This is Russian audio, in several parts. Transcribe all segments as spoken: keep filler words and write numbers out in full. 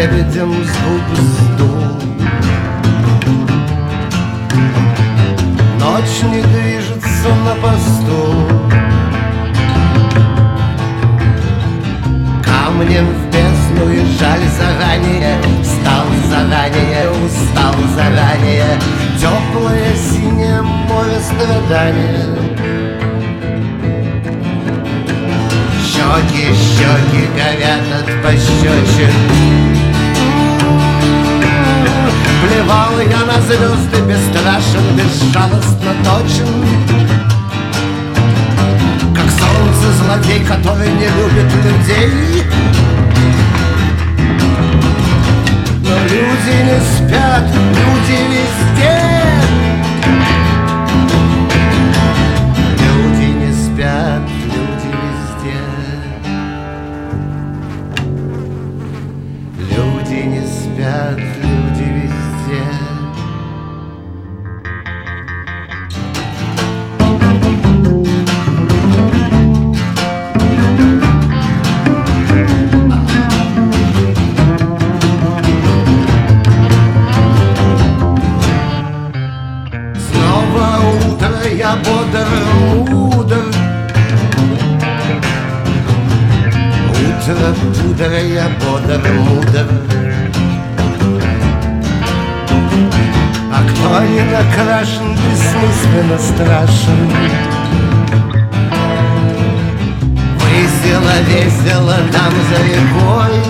лебедем с губ сдул. Ночь не движется на посту, камнем в бездну и жаль заранее. Встал заранее, устал заранее. Теплое синее море страдания. Щеки, щеки горят от пощечин. Плевал я на звезды, бесстрашен, безжалостно точен. Как солнце злодей, который не любит людей. Но люди не спят, люди везде. Люди не спят, люди везде. Люди не спят, люди везде. Я бодр, мудр. Утро, пудра, я бодр, мудр. А кто не накрашен, бессмысленно страшен. Весело, весело нам за рекой.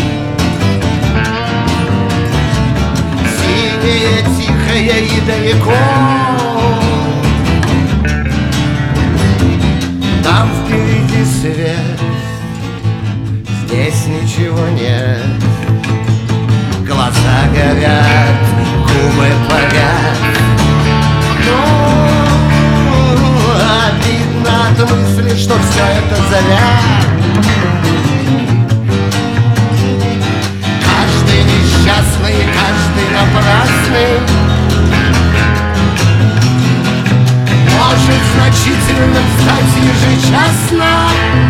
Синее, тихое и далеко. Там впереди свет, здесь ничего нет. Глаза горят, губы парят. Ну, обидно от мысли, что все это зря. Каждый несчастный, каждый напрасный может значительным стать ежечасно.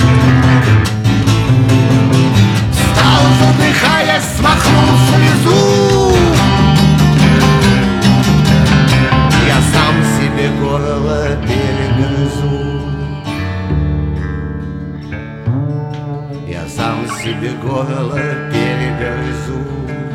Стал, задыхаясь, смахнул слезу. Я сам себе горло перегрызу. Я сам себе горло перегрызу.